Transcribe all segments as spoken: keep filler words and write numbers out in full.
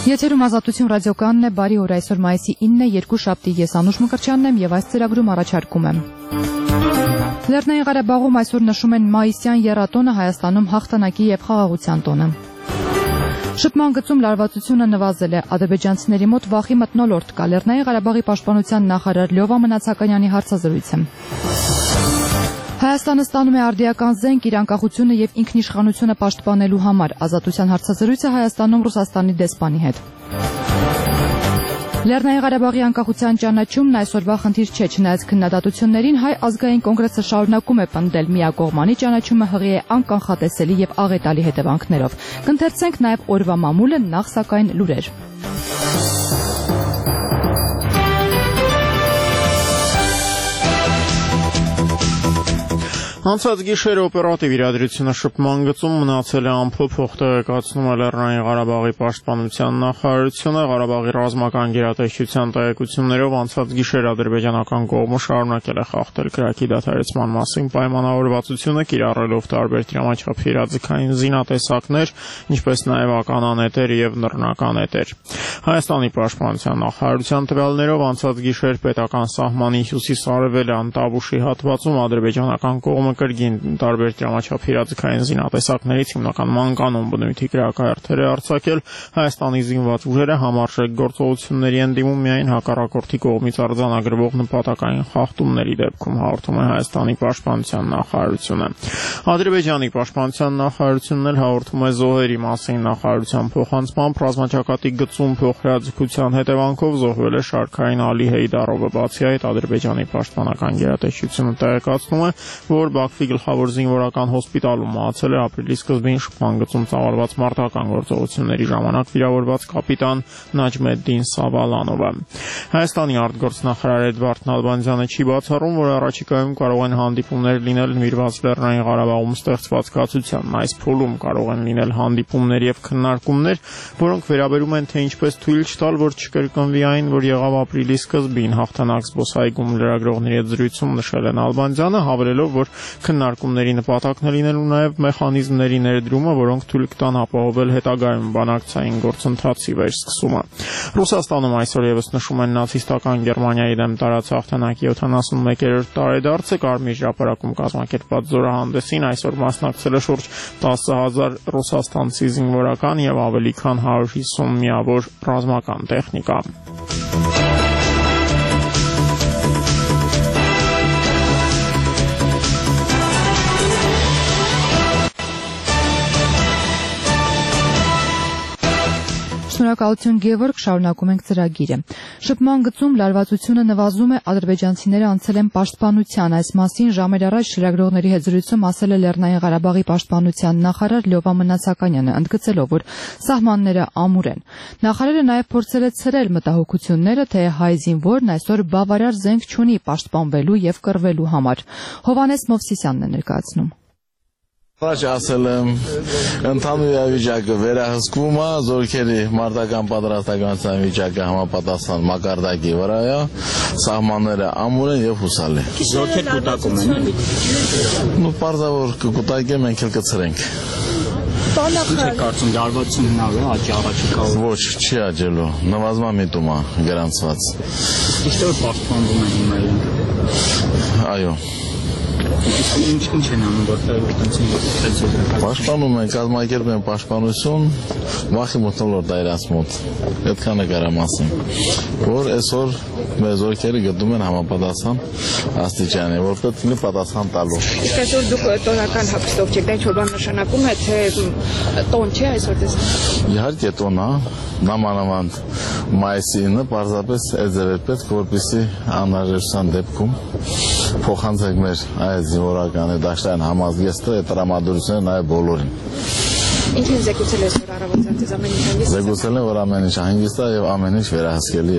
Եթերում Ազատություն ռադիոկայանն է, բարի օր, այսօր մայիսի ինը, երկուշաբթի, ես Անուշ Մկրտչյանն եմ եւ այս ծրագրում առաջարկում եմ։ Լեռնային Ղարաբաղում այսօր նշում են մայիսյան եռատոնը, Հայաստանում հաղթանակի եւ խաղաղության տոնը։ Շփման գծում լարվածությունը նվազել է, ադրբեջանցիների մոտ վախի մթնոլորտ կա, Լեռնային Ղարաբաղի պաշտպանության նախարար Լյովա Մնացականյանի հարցազրույցը։ Հայաստանը ստանում է արդիական զենք իր անկախությունը եւ ինքնիշխանությունը պաշտպանելու համար, Ազատության հարցազրույցը Հայաստանում Ռուսաստանի դեսպանի հետ։ Լեռնային Ղարաբաղի անկախության ճանաչումն այսօրվա խնդիր չէ, չնայած քննադատություններին Հայ ազգային կոնգրեսը շարունակում է պնդել միակողմանի ճանաչումը հղի է անկանխատեսելի եւ աղետալի հետևանքներով։ Կընթերցենք նաեւ օրվա մամուլը, նախ սակայն լուրեր։ Անցած գիշերը օպերատիվ իրադրությունը շփման գծում մնացել է անփոփոխ, տեղեկացնում է Լեռնային Ղարաբաղի պաշտպանության նախարարությունը, Ղարաբաղի ռազմական գերատեսչության տեղեկություններով անցած գիշեր ադրբեջանական կողմը շարունակել է խախտել կրակի դադարեցման մասին պայմանավորվածությունը, կիրառելով տարբեր դրամաչափի իրազեկային զինատեսակներ, ինչպես նաև ականանետեր եւ նռնական էտեր։ Հայաստանի պաշտպանության նախարարության տվյալներով անցած գիշեր պետական սահմանի հյուսիս-արևելյան Տավուշի հատվածում ադրբեջանական կողմը կրկին տարբեր դրամաչափի իրազեկային զինատեսակներից հիմնական մանկանոն բնույթի կրակահարթեր է արձակել, Հայաստանի զինված ուժերը համարժեք գործողությունների են դիմում միայն հակառակորդի կողմից արձանագրվող նպատակային խախտումների դեպքում, հաղորդում է Հայաստանի պաշտպանության նախարարությունը։ Ադրբեջանի պաշտպանության նախարարությունն էլ հաղորդում է զոհերի մասին, նախարարության փոխանցմամբ ռազմաճակատի գծում փոխհրաձգության հետևանքով զոհվել է շարքային Ալի Հեյդարովը, բացի այդ Ադրբեջանի պաշտպանական գերատեսչությունը տեղեկացնում է, որ Բաքվի գլխավոր զինվորական հոսպիտալում մահացել է ապրիլի սկզբին շփման գծում ծավալված մարտական գործողությունների ժամանակ վիրավորված կապիտան Նաջմեդդին Սավալանովը։ Հայաստանի արտգործնախարար Էդվարդ Նալբանդյանը չի բացառում, որ առաջիկայում կարող են հանդիպումներ լինել նվիրված Լեռնային Ղարաբաղում ստեղծված կացությանն։ Այս փուլում կարող են լինել հանդիպումներ եւ քննարկումներ, որոնք վերաբերում են թե ինչպես թույլ չտալ, որ չկրկնվի այն, որ եղավ ապրիլի սկզբին հաղթանակ զբոսայգում լրագրողների հետ զրույցում նշել է Նալբանդյանը, հավելելով, որ քննարկումների նպատակն է լինելու նաև մեխանիզմների ներդրումը, որոնք թույլ կտան ապահովել հետագայում բանակցային գործընթացի վերսկսումը։ Ռուսաստանում այսօր եւս նշում են նացիստական Գերմանիայի դեմ տարած հաղթանակի յոթանասունմեկերորդ տարեդարձը, Կարմիր հրապարակում կազմակերպված զորահանդեսին այսօր մասնակցել է շուրջ տասը հազար ռուսաստանցի զինվորական եւ ավելի քան հարյուր հիսուն միավոր ռազմական տեխնիկա։ Շնորհակալություն Գևորգ, շարունակում ենք ծրագիրը։ Շփման գծում լարվածությունը նվազում է, ադրբեջանցիները անցել են պաշտպանության, այս մասին ժամեր առաջ լրագրողների հետ զրույցում ասել է Լեռնային Ղարաբաղի պաշտպանության նախարար Լյովա Մնացականյանը, ընդգծելով, որ սահմանները ամուր են։ Նախարարը նաև փորձել է ցրել մտահոգությունները, թե հայ զինվորն այսօր բավարար զենք չունի պաշտպանվելու եւ կռվելու համար։ Հովհաննես Մովսիսյանն է ներկայացնում։ Առաջ ասել եմ, ընդհանուր իրավիճակը վերահսկվում է, զորքերի մարտական պատրաստականության վիճակը համապատասխան մակարդակի վրա է, սահմանները ամուր են եւ հուսալի։ Զորքեր կուտակում են։ Նու պարզավոր կկուտակեմ, մենք էլ կցրենք։ Ինչ է կարծում, լարվածություն հնավ է, աճի առաջիկա։ Ոչ, չի աճելու, նվազման միտում է գրանցված։ Իսկ որ պաշտպանվում են հիմա իրենք։ Այո։ Ինչ ինչ են անում, որտեղ պաշտպանում են, կազմակերպում են պաշտպանություն, վախի մթնոլորտ է իրաց մոտ, այդքանը կարամ ասեմ, որ այսօր մեր զորքերը գտնում են համապատասխան աստիճանի, որ պետք է պատասխան տալու։ Իսկ այսօր դուք տոնական հագստով չեք, դա ինչ որ բան նշանակում է, թե տոն չէ այսօր տեսնում։ Իհարկե տոն է, նամանավանդ մայիսի ինը պարզապես այդձև է պետք, որպեսզի անհրաժեշտության դեպքում փոխանցենք մեր այդ զինվորական դաշտային համազգեստը, այդ տրամադրությունները նաև բոլորին։ Ինչ են զեկուցել այսօր առավոտյան, ձեզ ամեն ինչ հանգիստ է։ Զեկուցել են, որ ամեն ինչ հանգիստ է եւ ամեն ինչ վերահսկելի է։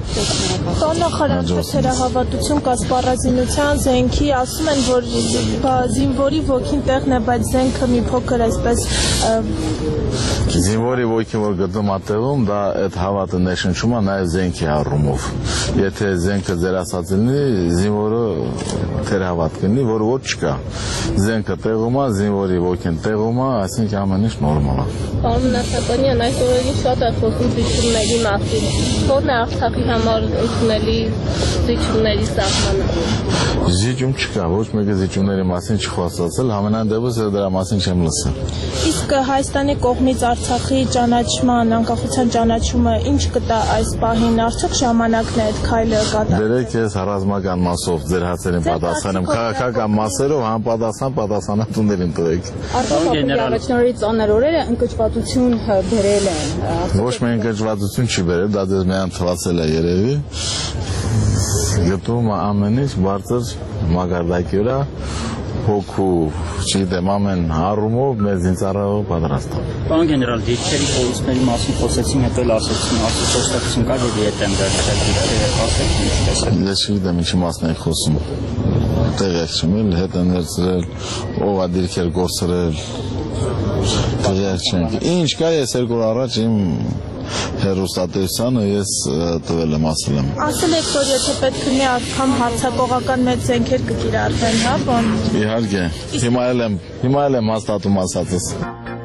Տոնախարանքը թերահավատություն կա սպառազինության զենքի, ասում են, որ զինվորի ոգին տեղն է, բայց զենքը մի փոքր այսպես Զինվորի ոգին, որ գտնում է տեղում, դա այդ հավատը ներշնչում է նաև զենքի առումով։ Եթե զենքը ձեր ասած լինի, զինվորը թերահավատ կլինի, որ ոչ չկա։ Զենքը տեղում է, զինվորի ոգին տեղում է, այսինքն ամեն ինչ նորմալ է։ Պարոն Նասապանյան, այս օրերին շատ է խոսում զիջումների մասին։ Ո՞րն է Արցախի համար ընդունելի զիջումների սահմանը։ Զիջում չկա, ոչ մեկը զիջումների մասին չխոսացել, համենայն դեպս դրա մասին չեմ լսել։ Իսկ Հայաստանի կողմից Արցախի ճանաչման, անկախության ճանաչումը ինչ կտա այս պահին, արդյոք ժամանակն է այդ քայլը կատարել։ Դերեք ես ռազմական մասով ձեր հարցերին պատասխանեմ, քաղաքական մասերով համապատասխան պատասխանատուներին տվեք։ Արցախի առաջնորդի ծանր օրերը ընկճվածություն բերել են։ Ոչ մի ընկճվածություն չի բերել, դա դες միայն թվացել է երևի։ Գտնում ամեն ինչ բարձր մակարդակի վրա, հոգու, չգիտեմ, ամեն առումով մեզ ինձարավով պատրաստ է։ Պարոն գեներալ, դիրքերի կորուստների մասին խոսեցին, հետո էլ ասեցին, ասոցիացիան կա եւ ետ են դարձել դիրքերը, ասեք ինչ տեսակ։ Ես չգիտեմ ինչի մասն եք խոսում։ Տեղյակ չեմ էլ, հետ են ներծրել, ով է դիրքեր գործրել, տեղյակ չեմ։ Ինչ կա, ես երկու օր առաջ իմ հեռուստատեսությանը ես տվել եմ, ասել եմ։ Ասել եք, որ եթե պետք լինի անգամ հարձակողական մեծ զենքեր կկիրառվեն, հա, բան։ Իհարկե, հիմա էլ եմ, հիմա էլ եմ հաստատում ասածս։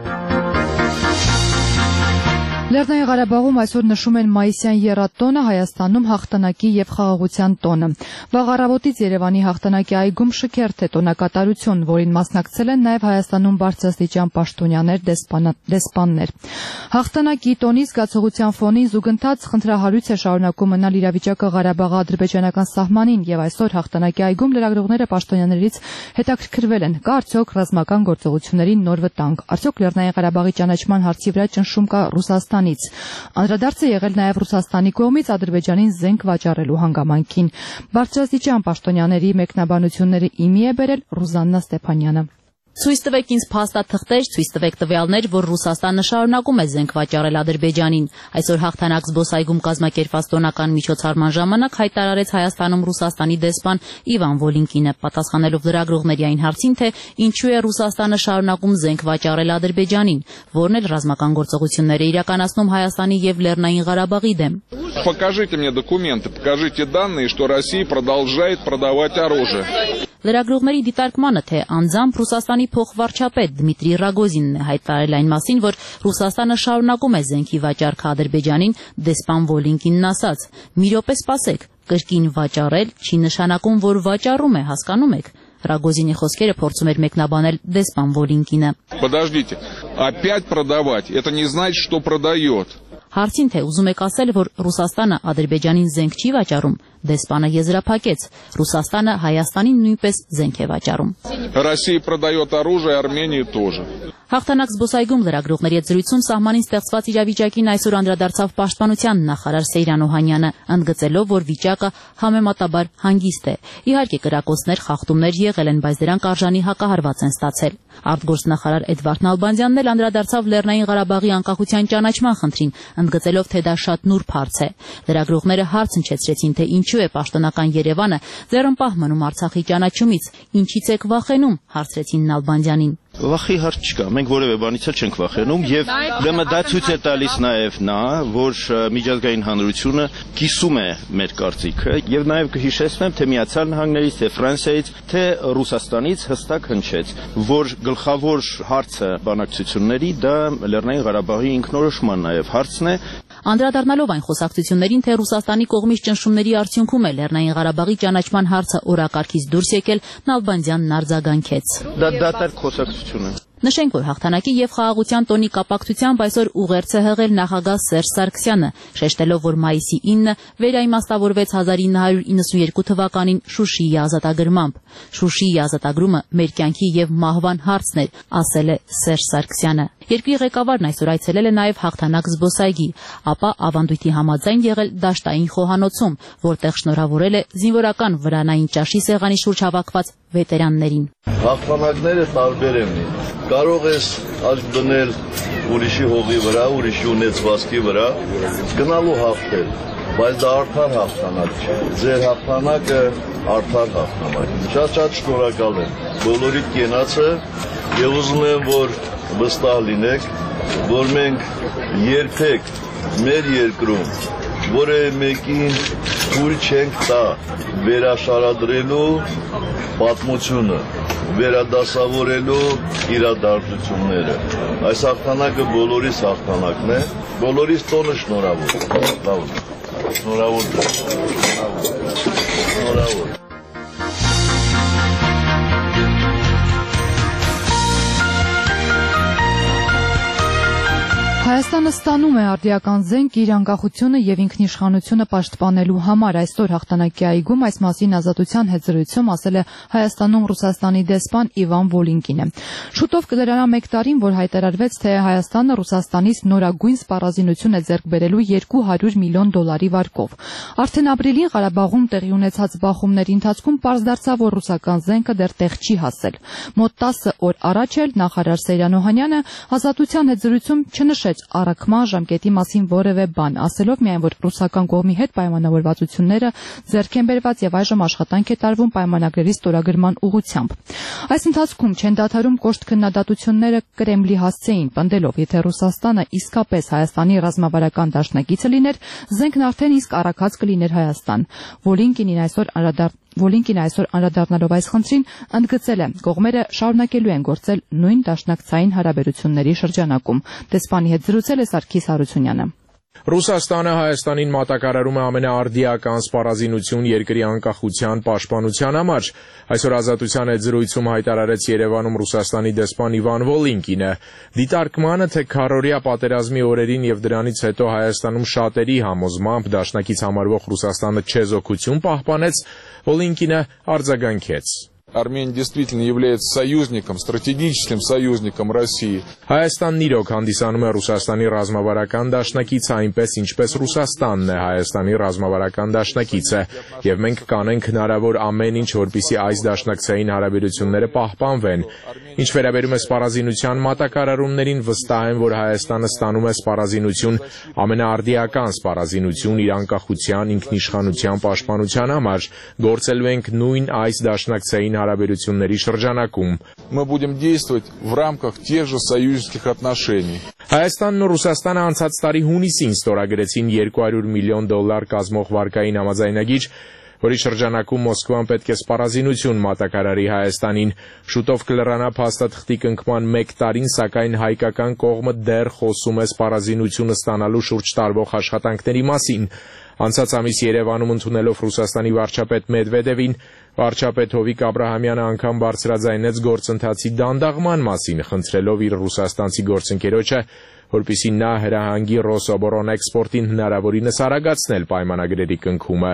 Լեռնային Ղարաբաղում այսօր նշում են մայիսյան եռատոնը, Հայաստանում հաղթանակի եւ խաղաղության տոնը։ Վաղ առավոտից Երևանի հաղթանակի այգում շքերթ է տոնակատարություն, որին մասնակցել են նաեւ Հայաստանում բարձրաստիճան պաշտոնյաներ, դեսպաններ։ Հաղթանակի տոնի զգացողության ֆոնին զուգընթաց խնդրահարույց է շարունակում մնալ իրավիճակը Ղարաբաղ-ադրբեջանական սահմանին եւ այսօր հաղթանակի այգում լրագրողները պաշտոնյաներից հետաքրքրվել են, կա արդյոք ռազմական գործողությունների նոր վտանգ, արդյոք Լեռնային Ղարաբաղի ճանաչման հարցի վրա ճնշում կա Ռուսաստան Անդրադարձը եղել նաև Ռուսաստանի կողմից Ադրբեջանին զենք վաճառելու հանգամանքին։ Բարձրաստիճան պաշտոնյաների մեկնաբանությունները իմի է բերել Ռուզաննա Ստեփանյանը։ Ցույց տվեք ինձ փաստաթղթեր, ցույց տվեք տվյալներ, որ Ռուսաստանը շարունակում է զենք վաճառել Ադրբեջանին։ Այսօր հաղթանակ զբոսայգում կազմակերպված տոնական միջոցառման ժամանակ հայտարարեց Հայաստանում Ռուսաստանի դեսպան Իվան Վոլինկինը, պատասխանելով լրագրողների այն հարցին, թե ինչու է Ռուսաստանը շարունակում զենք վաճառել Ադրբեջանին, որն էլ ռազմական գործողություններ է իրականացնում Հայաստանի եւ Լեռնային Ղարաբաղի դեմ։ Покажите мне документы, покажите данные, что Россия продолжает продавать оружие. Լրագրողների դիտարկմանը, թե անձամբ Ռուսաստանի փոխվարչապետ Դմիտրի Ռագոզինն է հայտարարել այն մասին, որ Ռուսաստանը շարունակում է զենքի վաճառքը Ադրբեջանին, դեսպան Վոլինկինն ասաց. «Մի րոպե սպասեք, կրկին վաճառել չի նշանակում, որ վաճառում է, հասկանում եք»։ Ռագոզինի խոսքերը փորձում էր մեկնաբանել դեսպան Վոլինկինը։ Подождите, опять продавать, это не значит, что продает. Հարցին թե ուզում եք ասել, որ Ռուսաստանը Ադրբեջանին զենք չի վաճառում, դեսպանը եզրափակեց. Ռուսաստանը Հայաստանին նույնպես զենք է վաճառում։ Россия продает оружие, Армении тоже. Հաղթանակ զբոսայգում լրագրողների հետ զրույցում սահմանին ստեղծված իրավիճակին այսօր անդրադարձավ պաշտպանության նախարար Սեյրան Օհանյանը, ընդգծելով, որ վիճակը համեմատաբար հանգիստ է։ Իհարկե կրակոցներ, խախտումներ եղել են, բայց դրանք արժանի հակահարված են ստացել։ Արտգործնախարար Էդվարդ Նալբանդյանն էլ անդրադարձավ Լեռնային Ղարաբաղի անկախության ճանաչման խնդրին, ընդգծելով, թե դա շատ նուրբ հարց է։ Լրագրողները հարց հնչեցրեցին, թե ինչու է պաշտոնական Երևանը ձեռնպահ մնում Արցախի ճանաչումից, ինչից եք վախենում, հարցրեցին Նալբանդյանին։ Վախի հարց չկա, մենք որևէ բանից էլ չենք վախենում եւ դեմը դա ցույց է տալիս նաեւ նա, որ միջազգային հանրությունը կիսում է մեր կարծիքը եւ նաեւ կհիշեցնեմ, թե Միացյալ Նահանգներից, թե Ֆրանսիայից, թե Ռուսաստանից հստակ հնչեց, որ գլխավոր հարցը բանակցությունների դա Լեռնային Ղարաբաղի ինքնորոշման նաեւ հարցն է։ Անդրադառնալով այն խոսակցություններին, թե Ռուսաստանի կողմից ճնշումների արդյունքում է Լեռնային Ղարաբաղի ճանաչման հարցը օրակարգից դուրս եկել, Նալբանդյանն արձագանքեց։ Դա դատարկ խոսակցություն է։ Նշենք, որ հաղթանակի եւ խաղաղության տոնի կապակցությամբ այսօր ուղերձ է հղել նախագահ Սերժ Սարգսյանը, շեշտելով, որ մայիսի ինը վերաիմաստավորվեց հազար ինը հարյուր իննսունյերկու թվականին Շուշիի ազատագրմամբ։ Շուշիի ազատագրումը մեր կյանքի եւ մահվան հարցն էր, ասել է Սերժ Սարգսյանը։ Երկրի ղեկավարն այսօր այցելել է նաեւ հաղթանակ զբոսայգի, ապա ավանդույթի համաձայն եղել Դաշտային խոհանոցում, որտեղ շնորհավորել է զինվորական վրանային ճաշի սեղանի շուրջ հավաքված վետերաններին։ Հաղթանակները տարբեր են։ Կարող ես աչք դնել ուրիշի հողի վրա, ուրիշի ունեցվածքի վրա, գնալու հաղթել։ բայց դա արդար հաղթանակ չէ։ Ձեր հաղթանակը արդար հաղթանակ է։ Շատ-շատ շնորհակալ եմ բոլորիդ կենացը եւ ուզում եմ, որ վստահ լինեք, որ մենք երբեք մեր երկրում որևէ մեկին թույլ չենք տա վերաշարադրելու պատմությունը, վերադասավորելու իրադարձությունները։ Այս հաղթանակը բոլորիս հաղթանակն է, բոլորիս տոնը շնորհավոր։ Շնորհավոր։ Շնորհավոր։ Հայաստանը ստանում է արդիական զենք իր անկախությունը եւ ինքնիշխանությունը պաշտպանելու համար։ Այսօր հաղթանակի այգում այս մասին Ազատության հետ զրույցում ասել է Հայաստանում Ռուսաստանի դեսպան Իվան Վոլինկինը։ Շուտով կդրանա մեկ տարին, որ հայտարարվեց, թե Հայաստանը Ռուսաստանից նորագույն սպառազինություն է ձեռք բերելու երկու հարյուր միլիոն դոլարի վարկով։ Արդեն ապրիլին Ղարաբաղում տեղի ունեցած բախումների ընթացքում պարզ դարձավ, որ ռուսական զենքը դեռ տեղ չի հասել։ Մոտ տասը օր առաջ էլ նախարար Սեյրան Օհանյանը Ազատության հետ զրույցում չնշեց առաքման ժամկետի մասին որևէ բան, ասելով միայն, որ ռուսական կողմի հետ պայմանավորվածությունները ձեռք են բերված եւ այժմ աշխատանք է տարվում պայմանագրերի ստորագրման ուղղությամբ։ Այս ընթացքում չեն դադարում կոշտ քննադատությունները Կրեմլի հասցեին, պնդելով, եթե Ռուսաստանը իսկապես Հայաստանի ռազմավարական դաշնակիցը լիներ, զենքն արդեն իսկ առաքած կլիներ Հայաստան։ Վոլինկինին այսօր անդրադարձ Վոլինկինը այսօր անդրադառնալով այս խնդրին ընդգծել է, կողմերը շարունակելու են գործել նույն դաշնակցային հարաբերությունների շրջանակում։ Դեսպանի հետ զրուցել է Սարգիս Հարությունյանը։ Ռուսաստանը Հայաստանին մատակարարում է ամենաարդիական սպառազինություն երկրի անկախության պաշտպանության համար։ Այսօր Ազատության հետ զրույցում հայտարարեց Երևանում Ռուսաստանի դեսպան Իվան Վոլինկինը։ Դիտարկմանը, թե քառօրյա պատերազմի օրերին եւ դրանից հետո Հայաստանում շատերի համոզմամբ դաշնակից համարվող Ռուսաստանը չեզոքություն պահպանեց, Վոլինկինը արձագանքեց. Армения действительно является союзником, стратегическим союзником России. Հայաստանն իրոք հանդիսանում է Ռուսաստանի ռազմավարական դաշնակիցը, այնպես ինչպես Ռուսաստանն է Հայաստանի ռազմավարական դաշնակիցը, եւ մենք կանենք հնարավոր ամեն ինչ, որպեսզի այս դաշնակցային հարաբերությունները պահպանվեն։ Ինչ վերաբերում է սպառազինության մատակարարումներին, վստահ եմ, որ Հայաստանը ստանում է սպառազինություն, ամենաարդիական սպառազինություն իր անկախության, ինքնիշխանության պաշտպանության համար։ Գործելու ենք նույն այս դաշնակցային հարաբերությունների շրջանակում։ Мы будем действовать в рамках тех же союзнических отношений. Հայաստանն ու Ռուսաստանը անցած տարի հունիսին ստորագրեցին երկու հարյուր միլիոն դոլար կազմող վարկային համաձայնագիր, որի շրջանակում Մոսկվան պետք է սպառազինություն մատակարարի Հայաստանին։ Շուտով կլրանա փաստաթղթի կնքման մեկ տարին, սակայն հայկական կողմը դեռ խոսում է սպառազինությունը ստանալու շուրջ տարվող աշխատանքների մասին։ Անցած ամիս Երևանում ընդունելով Ռուսաստանի վարչապետ Մեդվեդևին, վարչապետ Հովիկ Աբրահամյանը անգամ բարձրաձայնեց գործընթացի դանդաղման մասին, խնդրելով իր ռուսաստանցի գործընկերոջը, որպեսզի նա հրահանգի Ռոսոբոռոնէքսպորտին հնարավորինս արագացնել պայմանագրերի կնքումը։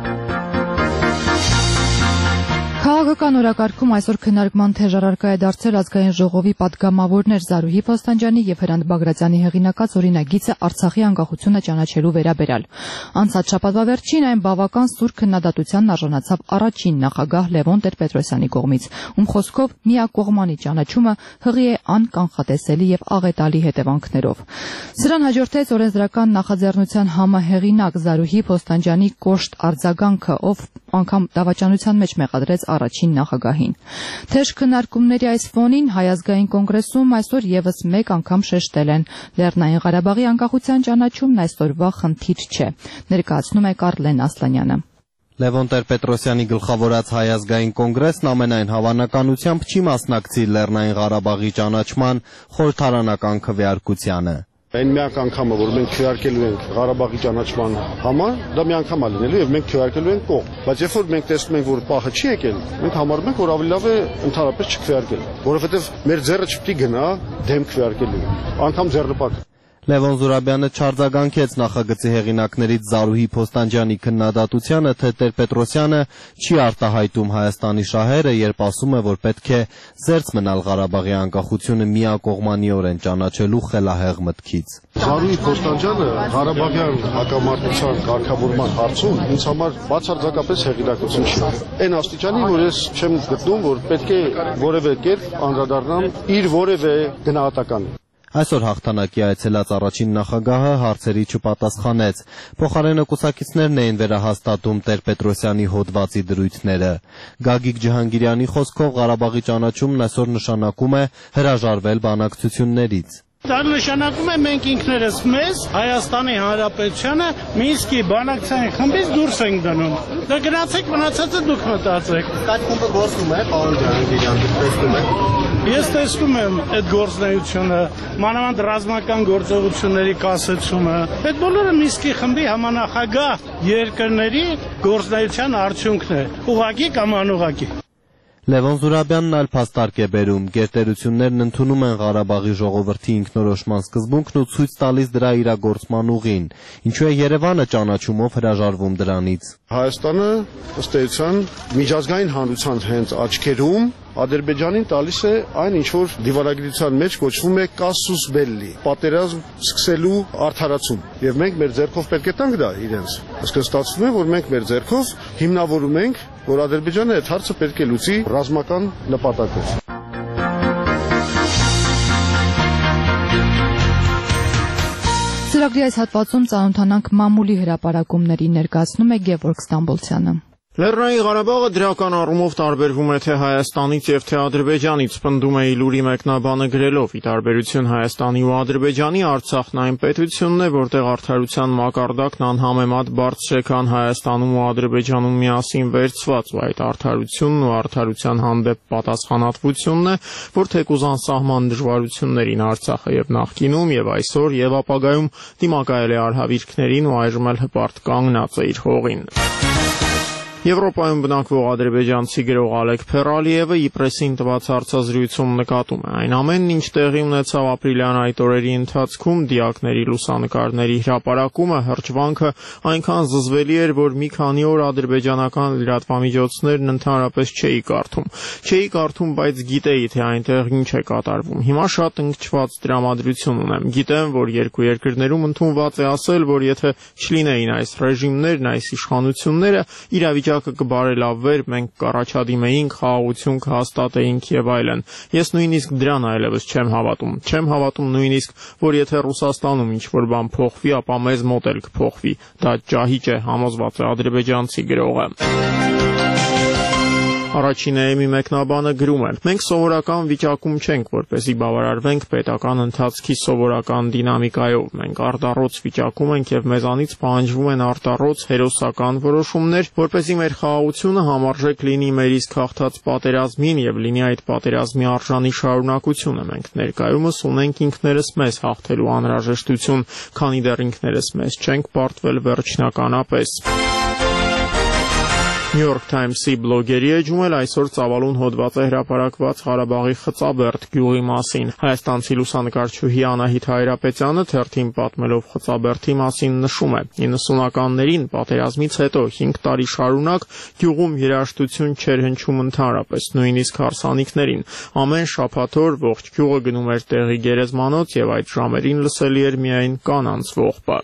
Քաղաքական օրակարգում այսօր քննարկման թեժ առարկա է դարձել ազգային ժողովի պատգամավորներ Զարուհի Փոստանջյանի եւ Հրանտ Բագրատյանի հեղինակած օրինագիծը Արցախի անկախությունը ճանաչելու վերաբերյալ։ Անցած շաբաթվա վերջին այն բավական սուր քննադատության արժանացավ առաջին նախագահ Լևոն Տեր-Պետրոսյանի կողմից, ում խոսքով միակողմանի ճանաչումը հղի է անկանխատեսելի եւ աղետալի հետևանքներով։ Սրան հաջորդեց օրենսդրական նախաձեռնության համահեղինակ Զարուհի Փոստանջյանի կոշտ արձագանքը, ով անգամ դավաճանության մեջ մեղադրեց առաջին նախագահին։ Թեժ քննարկումների այս ֆոնին Հայ ազգային կոնգրեսում այսօր եւս մեկ անգամ շեշտել են. Լեռնային Ղարաբաղի անկախության ճանաչումն այսօրվա խնդիր չէ, ներկայացնում է Կարլեն Ասլանյանը։ Լևոն Տեր-Պետրոսյանի գլխավորած Հայ ազգային կոնգրեսն ամենայն հավանականությամբ չի մասնակցի Լեռնային Ղարաբաղի ճանաչման խորհրդարանական քվեարկությանը։ Այն միակ անգամը, որ մենք քվեարկելու ենք Ղարաբաղի ճանաչման համար, դա մի անգամ է լինելու եւ մենք քվեարկելու ենք կողմ։ Բայց երբ որ մենք տեսնում ենք, որ պահը չի եկել, մենք համարում ենք, որ ավելի լավ է ընդհանրապես չքվեարկել, որովհետեւ մեր ձեռը չպետք է գնա դեմ քվեարկելու, անգամ ձեռնպատ։ Լևոն Զուրաբյանը չարձագանքեց նախագծի հեղինակներից Զարուհի Փոստանջյանի քննադատությանը, թե Տեր-Պետրոսյանը չի արտահայտում Հայաստանի շահերը, երբ ասում է, որ պետք է զերծ մնալ Ղարաբաղի անկախությունը միակողմանիորեն ճանաչելու խելահեղ մտքից։ Զարուհի Փոստանջյանը Ղարաբաղյան հակամարտության կարգավորման հարցում ինձ համար բացարձակապես հեղինակություն չի։ Այն աստիճանի, որ ես չեմ գտնում, որ պետք է որևէ կերպ անդրադառնամ իր որևէ գնահատականի։ Այսօր հաղթանակի այցելած առաջին նախագահը հարցերի չպատասխանեց։ Փոխարենը կուսակիցներն էին վերահաստատում Տեր-Պետրոսյանի հոդվածի դրույթները։ Գագիկ Ջհանգիրյանի խոսքով Ղարաբաղի ճանաչումն այսօր նշանակում է հրաժարվել բանակցություններից։ Դա նշանակում է մենք ինքներս մեզ Հայաստանի Հանրապետությանը Մինսկի բանակցային խմբից դուրս ենք դնում։ Դա գնացեք մնացածը դուք մտածեք։ Այդ խումբը գործում է, պարոն Ջհանգիրյան, տեսնում եք։ Ես տեսնում եմ այդ գործունեությունը, մանավանդ ռազմական գործողությունների կասեցումը։ Այդ բոլորը Մինսկի խմբի համանախագահ երկրների գործունեության արդյունքն է։ Ուղղակի կամ անուղղակի։ Լևոն Զուրաբյանն այլ փաստարկ է բերում. գերտերություններն ընդունում են Ղարաբաղի ժողովրդի ինքնորոշման սկզբունքն ու ցույց տալիս դրա իրագործման ուղին, ինչու է Երևանը ճանաչումով հրաժարվում դրանից։ Հայաստանը ըստ էության միջազգային հանրության հենց աչքերում Ադրբեջանին տալիս է այն, ինչ որ դիվանագիտության մեջ կոչվում է կասուս բելլի, պատերազմ սկսելու արդարացում։ Եվ մենք մեր ձեռքով պետք է տանք դա իրենց։ Այսինքն ստացվում է, որ մենք մեր ձեռքով հիմնավորում ենք, որ Ադրբեջանը այդ հարցը պետք է լուծի ռազմական նպատակով։ Ծրագրի այս հատվածում ծանոթանանք մամուլի հրապարակումների ներկայացնում է Գևորգ Ստամբոլցյանը։ Լեռնային Ղարաբաղը դրական առումով տարբերվում է թե Հայաստանից եւ թե Ադրբեջանից, պնդում է Իլուրի մեկնաբանը գրելով. ի տարբերություն Հայաստանի ու Ադրբեջանի, Արցախն այն պետությունն է, որտեղ արդարության մակարդակն անհամեմատ բարձր է, քան Հայաստանում ու Ադրբեջանում միասին վերցված, ու այդ արդարությունն ու արդարության հանդեպ պատասխանատվությունն է, որ թեկուզ անսահման դժվարություններին Արցախը եւ նախկինում եւ այսօր եւ ապագայում դիմակայել է արհավիրքներին ու այժմ էլ հպարտ կանգնած է իր հողին։ Եվրոպայում բնակվող ադրբեջանցի գրող Ալեկ Փերալիևը Իպրեսին տված հարցազրույցում նկատում է. այն ամենն, ինչ տեղի ունեցավ ապրիլյան այդ օրերի ընթացքում, դիակների լուսանկարների հրապարակումը, հրճվանքը այնքան զզվելի էր, որ մի քանի օր ադրբեջանական լրատվամիջոցներն ընդհանրապես չէի կարդում։ Չէի կարդում, բայց գիտեի, թե այնտեղ ինչ է կատարվում։ Հիմա շատ ընկճված տրամադրություն ունեմ։ Գիտեմ, որ երկու երկրներում ընդունված է ասել, որ եթե չլինեին այս ռեժիմներն, այս իշխանությունները, իրավիճակը կբարելավվեր, մենք կառաջադիմեինք, խաղաղություն կհաստատեինք եւ այլն։ Ես նույնիսկ դրան այլևս չեմ հավատում։ Չեմ հավատում նույնիսկ, որ եթե Ռուսաստանում ինչ-որ բան փոխվի, ապա մեզ մոտ էլ կփոխվի։ Դա ճահիճ է, համոզված է ադրբեջանցի գրողը։ Առաջին էմի մեկնաբանը գրում է. մենք սովորական վիճակում չենք, որպեսզի բավարարվենք պետական ընթացքի սովորական դինամիկայով։ Մենք արտառոց վիճակում ենք եւ մեզանից պահանջվում են արտառոց հերոսական որոշումներ, որպեսզի մեր խաղաղությունը համարժեք լինի մեր իսկ հաղթած պատերազմին եւ լինի այդ պատերազմի արժանի շարունակությունը։ Մենք ներկայումս ունենք ինքներս մեզ հաղթելու անհրաժեշտություն, քանի դեռ ինքներս մեզ չենք պարտվել վերջնականապես։ New York Times-ի բլոգերի էջում էլ այսօր ծավալուն հոդված է հրապարակված Ղարաբաղի Խծաբերդ գյուղի մասին։ Հայաստանցի լուսանկարչուհի Անահիտ Հայրապետյանը թերթին պատմելով Խծաբերդի մասին նշում է. իննսունականներին պատերազմից հետո հինգ տարի շարունակ գյուղում երաժշտություն չէր հնչում ընդհանրապես, նույնիսկ հարսանիքներին։ Ամեն շաբաթ օր ողջ գյուղը գնում էր տեղի գերեզմանոց եւ այդ ժամերին լսելի էր միայն կանանց ողբը։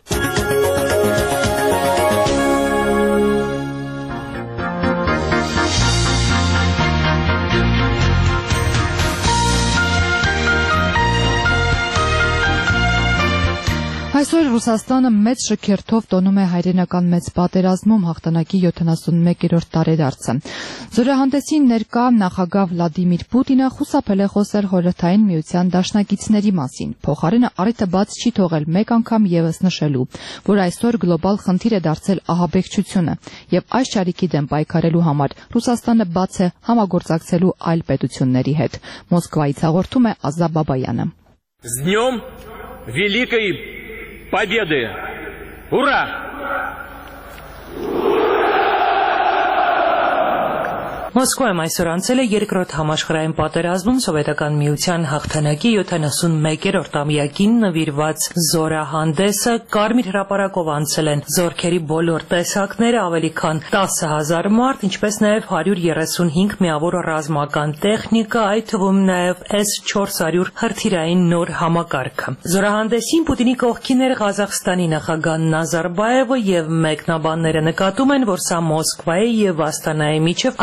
Այսօր Ռուսաստանը մեծ շքերթով տոնում է հայրենական մեծ պատերազմում հաղթանակի յոթանասունմեկերորդ տարեդարձը։ Զորահանդեսին ներկա նախագահ Վլադիմիր Պուտինը խուսափել է խոսել Խորհրդային Միության դաշնակիցների մասին։ Փոխարենը առիթը բաց չի թողել մեկ անգամ եւս նշելու, որ այսօր գլոբալ խնդիր է դարձել ահաբեկչությունը, եւ այս ճարիքի դեմ պայքարելու համար Ռուսաստանը բաց է համագործակցելու այլ պետությունների հետ։ Մոսկվայից հաղորդում է Ազա Բաբայանը։ С днем Великой Победы! Ура! Մոսկվայում այսօր անցել է երկրորդ համաշխարհային պատերազմում Սովետական Միության հաղթանակի յոթանասունմեկերորդ ամյակին նվիրված զորահանդեսը։ Կարմիր հրապարակով անցել են զորքերի բոլոր տեսակները, ավելի քան տասը հազար մարդ, ինչպես նաև հարյուր երեսունհինգ միավոր ռազմական տեխնիկա, այդ թվում նաև էս չորս հարյուր հրթիռային նոր համակարգը։ Զորահանդեսին Պուտինի կողքին էր Ղազախստանի նախագահ Նազարբաևը, եւ մեկնաբանները նկատում են, որ սա Մոսկվայի եւ Աստանայի միջև առանձնահատուկ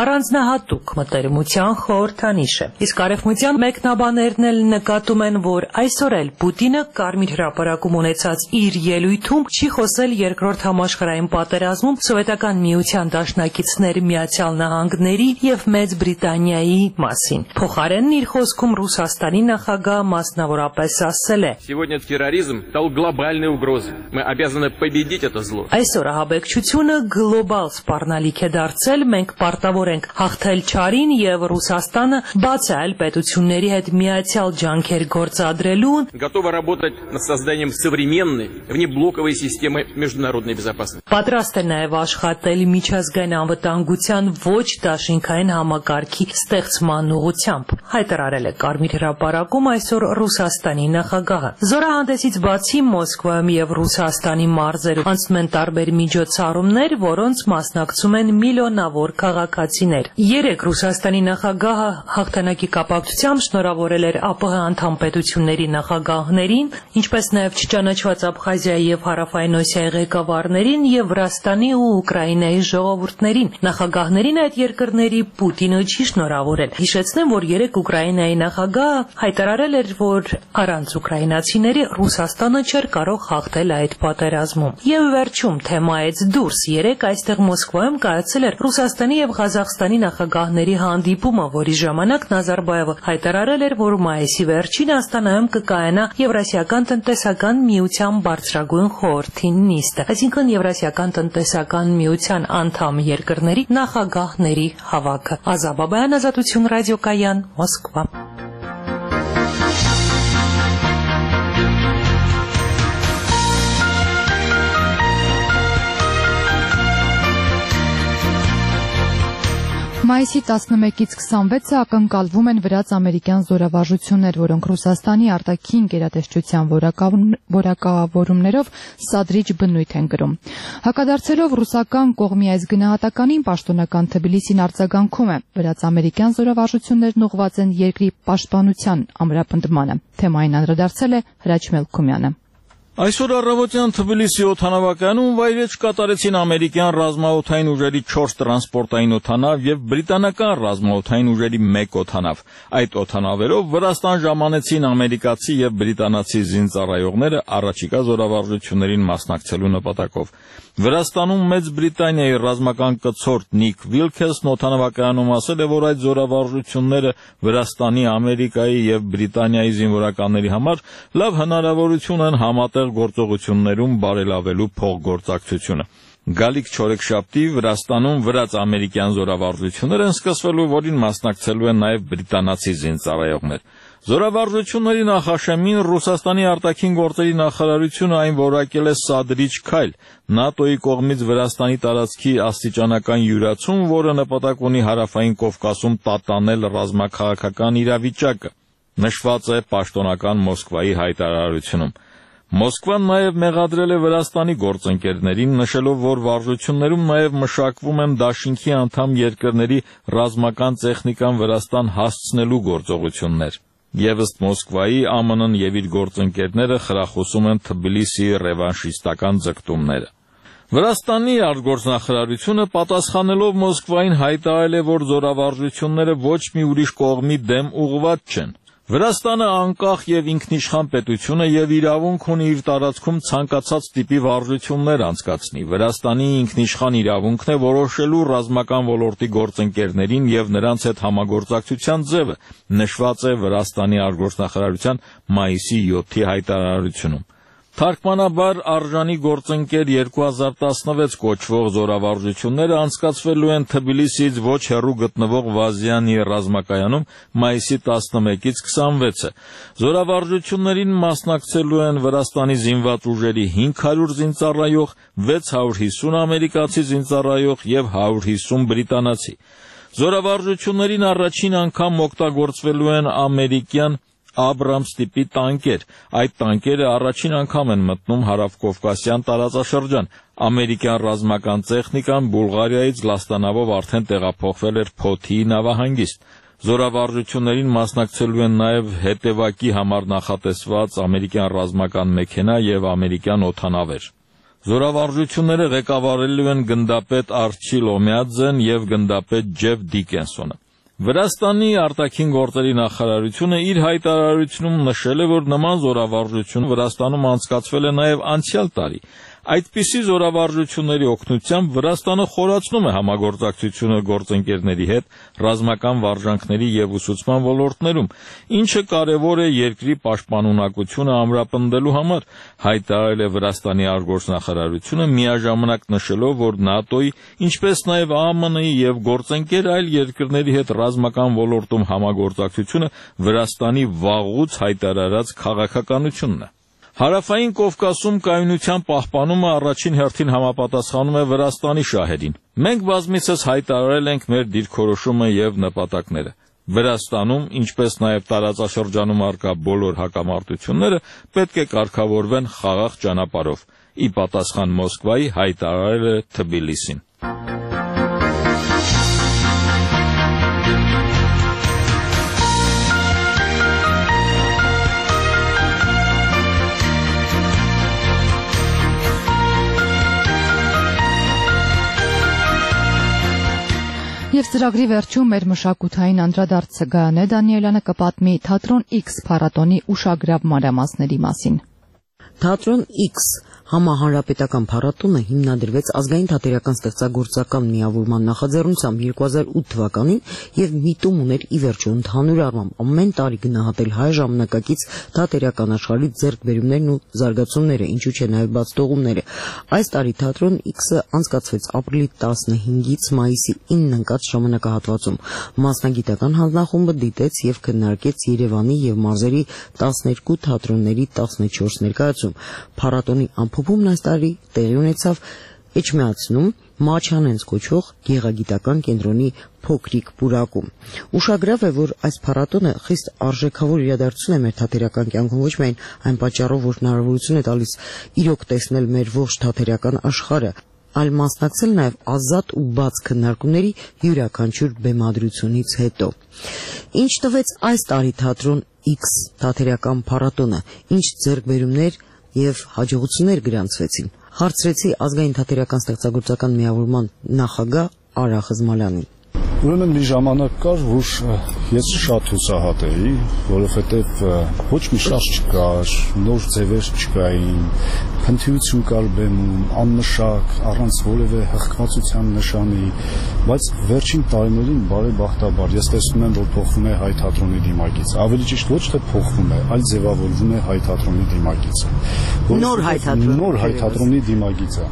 հատուկ մտերմության խորհրդանիշ է։ Իսկ արևմտյան մեկնաբաներն էլ նկատում են, որ այսօր էլ Պուտինը Կարմիր հրապարակում ունեցած իր ելույթում չի խոսել երկրորդ համաշխարհային պատերազմում Սովետական միության դաշնակիցներ Միացյալ Նահանգների եւ Մեծ Բրիտանիայի մասին։ Փոխարենն իր խոսքում Ռուսաստանի նախագահը մասնավորապես ասել է. Сегодня терроризм стал глобальной угрозой. Мы обязаны победить это зло. Այսօր ահաբեկչությունը գլոբալ սպառնալիք է դարձել, մենք պարտավոր ենք հաղթել չարին եւ Ռուսաստանը բաց է այլ պետությունների հետ միացյալ ջանքեր գործադրելու, готова работать над созданием современной внеблоковой системы международной безопасности. Պատրաստ է նաեւ աշխատել միջազգային անվտանգության ոչ դաշինքային համակարգի ստեղծման ուղղությամբ, հայտարարել է Կարմիր հրապարակում այսօր Ռուսաստանի նախագահը։ Զորահանդեսից բացի Մոսկվայում եւ Ռուսաստանի մարզերում անցնում են տարբեր միջոցառումներ, որոնց մասնակցում են միլիոնավոր քաղաքացիներ։ Երեկ Ռուսաստանի նախագահը հաղթանակի կապակցությամբ շնորհավորել էր ԱՊՀ անդամ պետությունների նախագահներին, ինչպես նաեւ չճանաչված Աբխազիայի եւ Հարավային Օսիայի ղեկավարներին եւ Վրաստանի ու Ուկրաինայի ժողովուրդներին։ Նախագահներին այդ երկրների Պուտինը չի շնորհավորել։ Հիշեցնեմ, որ երեկ Ուկրաինայի նախագահը հայտարարել էր, որ առանց ուկրաինացիների Ռուսաստանը չէր կարող հաղթել այդ պատերազմում։ Եվ վերջում թեմայից դուրս երեկ այստեղ Մոսկվայում կայացել էր Ռուսաստանի եւ Ղազախստանի նախագահների հանդիպումը, որի ժամանակ Նազարբաևը հայտարարել էր, որ մայիսի վերջին Աստանայում կկայանա Եվրասիական տնտեսական միության բարձրագույն խորհրդի նիստը, այսինքն Եվրասիական տնտեսական միության անդամ երկրների նախագահների հավաքը։ Ազա Բաբայան, Ազատություն ռադիոկայան, Մոսկվա։ Մայիսի տասնմեկից քսանվեցը ակնկալվում են վրաց-ամերիկյան զորավարժություններ, որոնք Ռուսաստանի արտաքին գերատեսչության որակավորումներով սադրիչ բնույթ են կրում։ Հակադարձելով ռուսական կողմի այս գնահատականին, պաշտոնական Թբիլիսին արձագանքում է. վրաց-ամերիկյան զորավարժություններն ուղղված են երկրի պաշտպանության ամրապնդմանը։ Թեմային անդրադարձել է Հրաչ Մելքումյանը։ Այսօր առավոտյան Թբիլիսի օդանավակայանում վայրեջք կատարեցին ամերիկյան ռազմաօդային ուժերի չորս տրանսպորտային օդանավ եւ բրիտանական ռազմաօդային ուժերի մեկ օդանավ։ Այդ օդանավերով Վրաստան ժամանեցին ամերիկացի եւ բրիտանացի զինծառայողները առաջիկա զորավարժություններին մասնակցելու նպատակով։ Վրաստանում Մեծ Բրիտանիայի ռազմական կցորդ Նիկ Վիլքեսն օդանավակայանում ասել է, որ այդ զորավարժությունները Վրաստանի, Ամերիկայի եւ Բրիտանիայի զինվորականների համար լավ հնարավորություն են համատեղ գործողություններում բարելավելու փոխգործակցությունը։ Գալիք չորեքշաբթի Վրաստանում վրաց-ամերիկյան զորավարժություններ են սկսվելու, որին մասնակցելու են նաև բրիտանացի զինծառայողներ։ Զորավարժությունների նախաշեմին Ռուսաստանի արտաքին գործերի նախարարությունը այն որակել է սադրիչ քայլ, ՆԱՏՕ-ի կողմից Վրաստանի տարածքի աստիճանական յուրացում, որը նպատակ ունի Հարավային Կովկասում տատանել ռազմաքաղաքական իրավիճակը, նշված է պաշտոնական Մոսկվայի հայտարարությունում։ Մոսկվան նաև մեղադրել է Վրաստանի գործընկերներին, նշելով, որ վարժություններում նաև մշակվում են դաշինքի անդամ երկրների ռազմական տեխնիկան Վրաստան հասցնելու գործողություններ։ Եվ ըստ Մոսկվայի ԱՄՆ-ն եւ իր գործընկերները խրախուսում են Թբիլիսիի ռևանշիստական ձգտումները։ Վրաստանի արտգործնախարարությունը պատասխանելով Մոսկվային հայտարարել է, որ զորավարժությունները ոչ մի ուրիշ կողմի դեմ ուղղված չեն։ Վրաստանը անկախ եւ ինքնիշխան պետություն է եւ իրավունք ունի իր տարածքում ցանկացած տիպի վարժություններ անցկացնի։ Վրաստանի ինքնիշխան իրավունքն է որոշելու ռազմական ոլորտի գործընկերներին եւ նրանց հետ համագործակցության ձևը, նշված է Վրաստանի արտգործնախարարության մայիսի յոթի հայտարարությունում։ Թարգմանաբար արժանի գործընկեր երկու հազար տասնվեց կոչվող զորավարժությունները անցկացվելու են Թբիլիսիից ոչ հեռու գտնվող Վազյանի ռազմակայանում մայիսի տասնմեկից քսանվեցը։ Զորավարժություններին մասնակցելու են Վրաստանի զինված ուժերի հինգ հարյուր զինծառայող, վեց հարյուր հիսուն ամերիկացի զինծառայող եւ հարյուր հիսուն բրիտանացի։ Զորավարժություններին առաջին անգամ օգտագործվելու են ամերիկյան Աբրամս տիպի տանկեր։ Այդ տանկերը առաջին անգամ են մտնում հարավկովկասյան տարածաշրջան։ Ամերիկյան ռազմական տեխնիկան Բուլղարիայից լաստանավով արդեն տեղափոխվել էր Փոթիի նավահանգիստ։ Զորավարժություններին մասնակցելու են նաև հետևակի համար նախատեսված ամերիկյան ռազմական մեքենա եւ ամերիկյան օդանավեր։ Զորավարժությունները ղեկավարելու են գնդապետ Արչի Լոմյաձեն եւ գնդապետ Ջեֆ Դիկենսոնը։ Վրաստանի արտաքին գործերի նախարարությունը իր հայտարարությունում նշել է, որ նման զորավարժություն Վրաստանում անցկացվել է նաև անցյալ տարի։ Այդպիսի զորավարժությունների օգնությամբ Վրաստանը խորացնում է համագործակցությունը գործընկերների հետ ռազմական վարժանքների եւ ուսուցման ոլորտներում, ինչը կարևոր է երկրի պաշտպանունակությունը ամրապնդելու համար, հայտարարել է Վրաստանի արտգործնախարարությունը, միաժամանակ նշելով, որ ՆԱՏՕ-ի, ինչպես նաև ԱՄՆ-ի եւ գործընկեր այլ երկրների հետ ռազմական ոլորտում համագործակցությունը Վրաստանի վաղուց հայտարարած քաղաքականությունն է։ Հարավային Կովկասում կայունության պահպանումը առաջին հերթին համապատասխանում է Վրաստանի շահերին։ Մենք բազմիցս հայտարարել ենք մեր դիրքորոշումը եւ նպատակները։ Վրաստանում, ինչպես նաև տարածաշրջանում առկա բոլոր հակամարտությունները պետք է կարգավորվեն խաղաղ ճանապարհով, ի պատասխան Մոսկվայի հայտարարել է Թբիլիսին։ Եվ ծրագրի վերջում մեր մշակութային անդրադարձը Գայանե Դանիելյանը կպատմի Թատրոն X փառատոնի ուշագրավ մանրամասների մասին։ Թատրոն X համահանրապետական փառատոնը հիմնադրվեց ազգային թատերական ստեղծագործական միավորման նախաձեռնությամբ երկու հազար ութ թվականին եւ միտում ուներ ի վերջո ընդհանուր առմամբ ամեն տարի գնահատել հայ ժամանակակից թատերական աշխարհի ձեռքբերումներն ու զարգացումները, ինչու՞ չէ նաեւ բացթողումները։ Այս տարի Թատրոն X-ը անցկացվեց ապրիլի տասնհինգից մայիսի ինը ընկած ժամանակահատվածում։ Մասնագիտական հանձնախումբը դիտեց եւ քննարկեց Երևանի եւ մարզերի տասներկու թատրոնների տասնչորս ներկայացում։ Փառատոնի ամփոփումն այս տարի տեղի ունեցավ Էջմիածնում Մաչանենց կոչվող գեղագիտական կենտրոնի փոքրիկ պուրակում։ Ուշագրավ է, որ այս փառատոնը խիստ արժեքավոր իրադարձություն է մեր թատերական կյանքում, ոչ միայն այն պատճառով, որ հնարավորություն է տալիս իրոք տեսնել մեր ողջ թատերական աշխարհը, այլ մասնակցել նաև ազատ ու բաց քննարկումների յուրաքանչյուր բեմադրությունից հետո։ Ինչ տվեց այս տարի Թատրոն X թատերական փառատոնը, ինչ ձեռքբերումներ եւ հաջողություններ գրանցվեցին, հարցրեցի ազգային թատերական ստեղծագործական միավորման նախագահ Արա Խզմալյանին։ Ուրեմն մի ժամանակ կար, որ ես շատ հուսահատ էի, որովհետև ոչ մի շարժ չկար, նոր ձևեր չկային, փնթիություն կար բեմում, անմշակ, առանց որևէ հղկվածության նշանի, բայց վերջին տարիներին բարեբախտաբար ես տեսնում եմ, որ փոխվում է հայ թատրոնի դիմագիծը, ավելի ճիշտ ոչ թե փոխվում է, այլ ձևավորվում է հայ թատրոնի դիմագիծը։ Նոր հայ թատրոնի նոր հայ թատրոնի դիմագիծը,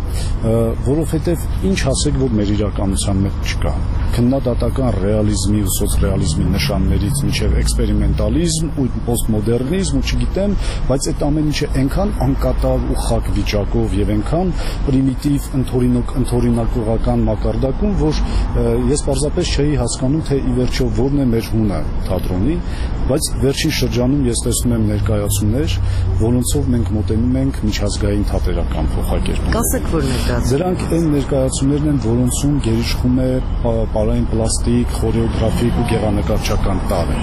որովհետև ինչ ասեք, որ մեր իրականության մեջ չկա։ Քննադատական ռեալիզմի ու սոցռեալիզմի նշաններից մինչև էքսպերիմենտալիզմ ու պոստմոդեռնիզմ ու չգիտեմ, բայց այդ ամեն ինչը այնքան անկատար ու խակ վիճակով եւ այնքան պրիմիտիվ ընթորինակողական մակարդակում, որ ես պարզապես չէի հասկանում, թե ի վերջո որն է մեր հունը թատրոնի, բայց վերջին շրջանում ես տեսնում եմ ներկայացումներ, որոնցով մենք մոտենում ենք միջազգային թատերական փոխակերպում։ Կասեք, որ ներկայացում։ Դրանք այն ներկայացումներն են, որոնցում գերիշխում է պարային պլաստիկ, խորեոգրաֆիկ ու գեղանկարչական տարր։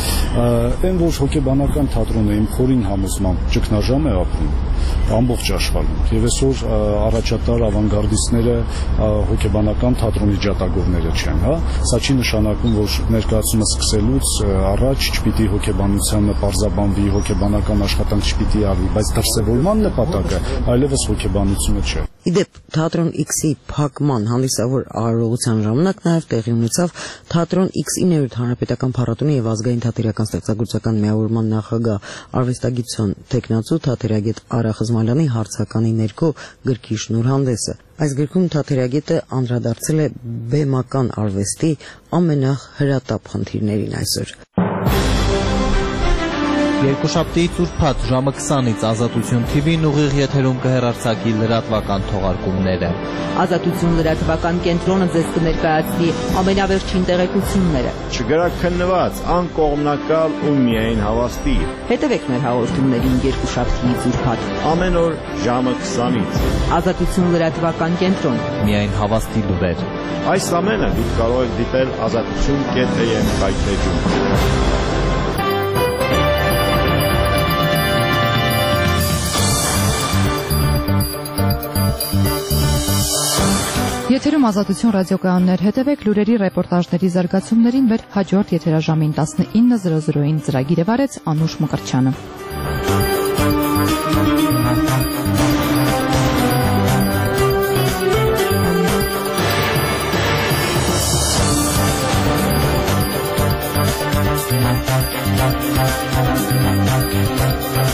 Այն որ հոգեբանական թատրոնը իմ խորին համոզմամբ ճգնաժամ է ապրում ամբողջ աշխարհում եւ այսօր առաջատար ավանգարդիստները հոգեբանական թատրոնի ջատագովները չեն, հա, սա չի նշանակում, որ ներկայացումը սկսելուց առաջ չպիտի հոգեբանությանը պարզաբանվի, հոգեբանական աշխատանք չպիտի արվի, բայց դրսևորման նպատակը այլևս հոգեբանությունը չէ։ Իդեպ Թատրոն X-ի փակման հանդիսավոր արարողության ժամանակ նաև տեղի ունեցավ Թատրոն X-ի ներույթ հանրապետական փառատոնի եւ ազգային թատերական ստեղծագործական միավորման նախագահ արվեստագիտության տեխնացու թատերագետ Արա Խզմալյանի հարցականի ներքո գրքի շնորհանդեսը։ Այս գրքում թատերագետը անդրադարձել է բեմական արվեստի ամենահրատապ խնդիրներին այսօր։ Երկուշաբթիից ուրբաթ ժամը քսանից Ազատություն թի վին ուղիղ եթերում կհեռարձակի լրատվական թողարկումները։ Ազատություն լրատվական կենտրոնը ձեզ կներկայացնի ամենավերջին տեղեկությունները։ Չգրաքննված, անկողմնակալ ու միայն հավաստի։ Հետևեք մեր հաղորդումներին երկուշաբթիից ուրբաթ ամեն օր ժամը քսանից։ Ազատություն լրատվական կենտրոն։ Միայն հավաստի լուրեր։ Այս ամենը դուք կարող եք դիտել ազատություն կետ am կայքեջում։ Եթերում Ազատություն ռադիոկայաններ, հետևեք լուրերի ռեպորտաժների զարգացումներին մեր հաջորդ եթերաժամին տասնինը զրո զրոին ծրագիրը վարեց Անուշ Մկրտչյանը։ Thank you.